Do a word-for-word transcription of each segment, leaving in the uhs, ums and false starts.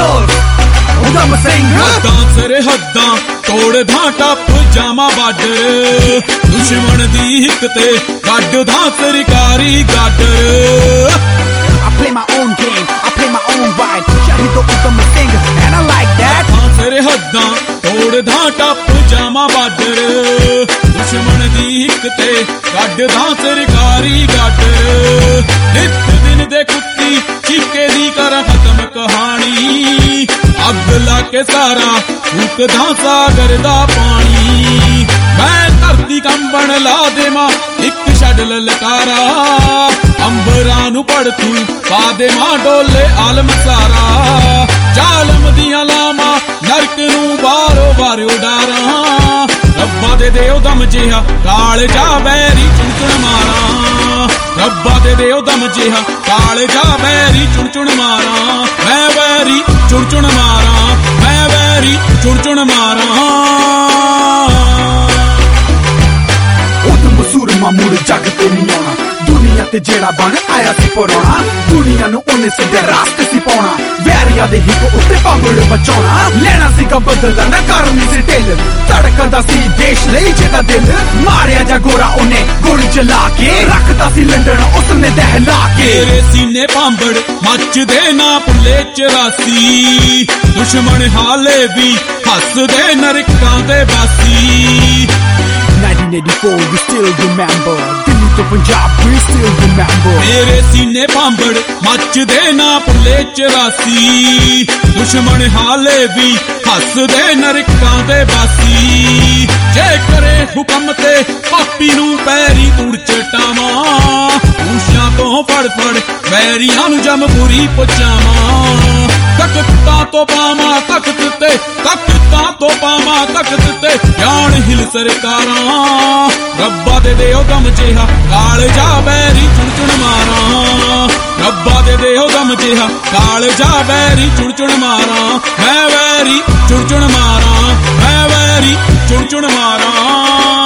Pistols, Udham Singh हद्दां सरहद्दां तोड़दा टप जामा बार्डर दुश्मन दी हिक ते कड्डदा सरकारी गाडर I play my own game, I play my own ride Shahid Udham Singh and I like that हद्दां सरहद्दां तोड़दा टप जामा बार्डर दुश्मन दी हिक ते कड्डदा सरकारी गाडर नित दिन दे कुत्ती चीके दी कर खत्म कहानी अग ला के सारा फूकदा सागर दा पानी मैं धरती कंबन ला देवां इक छड़ ललकारा अंबरां नू पड़ तू पा देवां डोले आलम सारा जालम दियां लावां नरक नू बारो बार उडारां रब्बा दे दे दम जिहा काल जा बैरी चुन चुन मारां रब्बा दे दे दम जिहा काल जा बैरी चुन चुन मारां मैं बैरी चुन चुन मारां मैं बैरी चुन चुन मारां उधम सूरमा मुड़ जग ते नहीं आना दुनिया ते जेड़ा बन आया सी परोना दुनिया नू उन्हें सीधे रास्ते सी पाउणा वैरिया दे हिक उत्ते पागल बचाउणा लेना सीगा बदला ना करनी सी ढिल धड़कदा सी देश लई जेदा दिल मारिया जा गोरा उन्हें गोली चला के रखदा सी लंडन उसने दहला के तेरे सीने पांबड़ मचदे ना भुले चौरासी दुश्मन हाले भी हसदे नरकां दे बासी nineteen eighty-four we still remember Delhi to Punjab we still remember तेरे सीने पांबड़ मचदे ना भुले चौरासी दुश्मन हाले भी हसदे नरकां दे बासी जे करे हुकम ते पापी नू पैरी तुड़ चटावां ऊशियां तो फड़ फड़ वैरियां नू जमपुरी पहुंचावां तख्तां तो पावां तख्त ते तख्तां तो पावां तख्त ते जान हिल सरकारां रब्बा दे दे दम जिहा काल जा बैरी चुन चुन मारां रब्बा दे दे दम जिहा काल जा बैरी चुन चुन मारां मैं बैरी चुन चुन मारां मैं बैरी चुन चुन मारां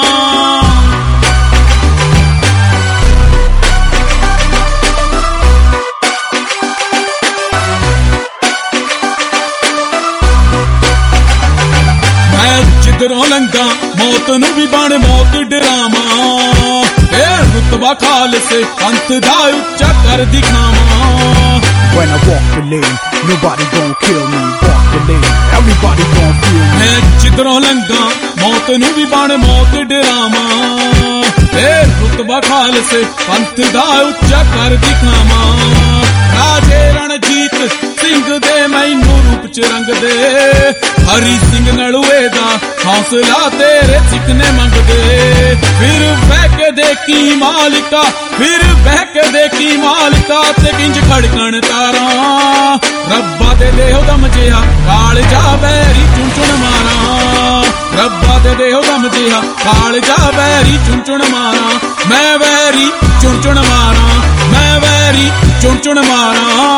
जिधरों लंघा मौत नू भी बन मौत डरावां फिर रुतबा खालसे पंथ दा उच्चा कर दिखावां When I walk the lane nobody gon' kill me walk the lane everybody gon' feel me मैं जिधरों लंघा मौत नू भी बन मौत डरावां फिर रुतबा खालसे पंथ दा उच्चा कर दिखावां राजे रणजीत सिंह दे मैनू रूप च रंग दे हरी सिंह नलुए दा हौसला तेरे सिकने मंगदे फिर बह के देखी मालिका फिर बह के देखी मालिका ते किंज खड़कन तारा रब्बा दे दे दम जिहा काल जा बैरी चुन चुन मारां रब्बा दे दे दम जिहा काल जा बैरी चुन चुन मारां मैं बैरी चुन चुन मारां मैं बैरी चुन चुन मारां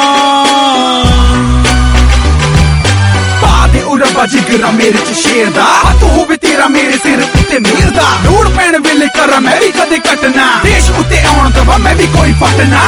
पादे उरबा जिगरा मेरे च शेर दा हत्थ होवे तेरा मेरे सिर उत्ते मीर दा लोड़ पैण वेले कर मैं भी कदे कटना देश उत्ते आउण दवा मैं भी कोई फटना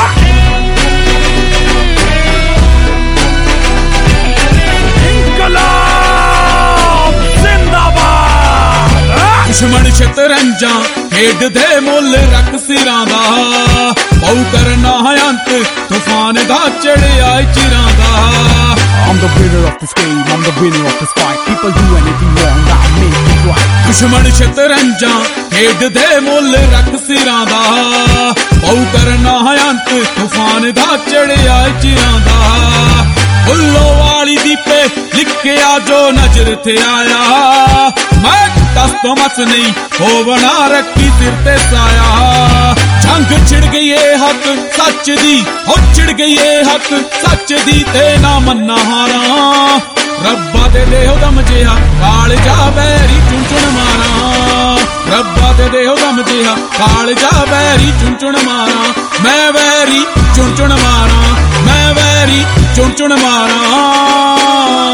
इंकलाब जिंदाबाद दुश्मन शतरंजा खेड दे मुल रख सिरां दा पऊ करना अंत तूफान दा चढ़िया चिरां दा I'm the winner of this game, I'm the winner of this fight People do anything wrong, I make it right दुश्मन शतरंजा खेड दे मुल रख सिरां दा पऊ करना अंत तूफान दा चढ़िया चिरां दा फुल्लो वाली दीपे लिखिया जो नजर थे आया मैं दस तो मस नहीं हो बना रखी सिर ते साया जंग छिड़ गई ये हक सच दी हो छिड़ गई ये हक सच दी ते ना मन्ना हारा रब्बा दे दे दम जिहा काल जा बैरी चुन चुन मारां रब्बा दे दे दम जिहा काल जा बैरी चुन चुन मारां मैं बैरी चुन चुन मारां मैं बैरी चुन चुन मारां